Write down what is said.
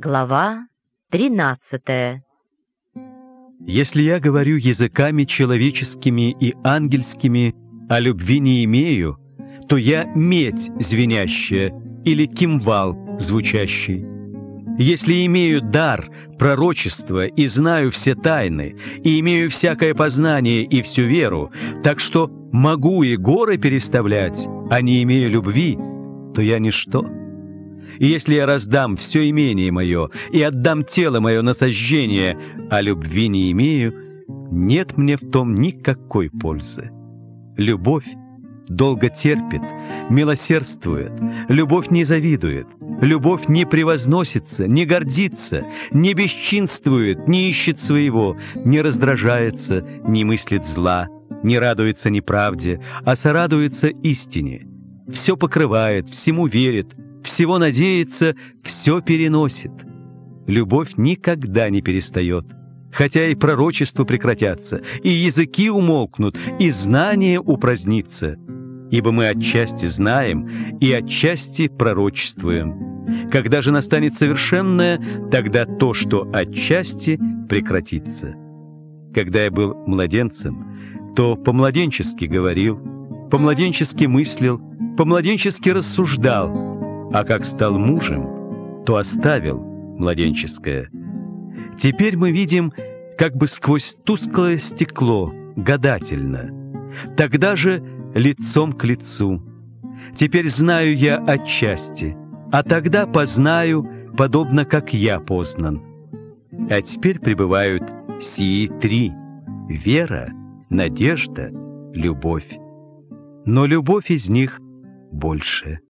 Глава 13. Если я говорю языками человеческими и ангельскими, а любви не имею, то я медь звенящая или кимвал звучащий. Если имею дар пророчества и знаю все тайны, и имею всякое познание и всю веру, так что могу и горы переставлять, а не имею любви, то я ничто. И если я раздам все имение мое и отдам тело мое на сожжение, а любви не имею, нет мне в том никакой пользы. Любовь долго терпит, милосердствует, любовь не завидует, любовь не превозносится, не гордится, не бесчинствует, не ищет своего, не раздражается, не мыслит зла, не радуется неправде, а сорадуется истине. Все покрывает, всему верит, всего надеется, все переносит. Любовь никогда не перестает, хотя и пророчества прекратятся, и языки умолкнут, и знание упразднится. Ибо мы отчасти знаем и отчасти пророчествуем. Когда же настанет совершенное, тогда то, что отчасти, прекратится. Когда я был младенцем, то по-младенчески говорил, по-младенчески мыслил, по-младенчески рассуждал, а как стал мужем, то оставил младенческое. Теперь мы видим как бы сквозь тусклое стекло, гадательно. Тогда же лицом к лицу. Теперь знаю я отчасти, а тогда познаю, подобно как я познан. А теперь пребывают сии три: вера, надежда, любовь. Но любовь из них больше.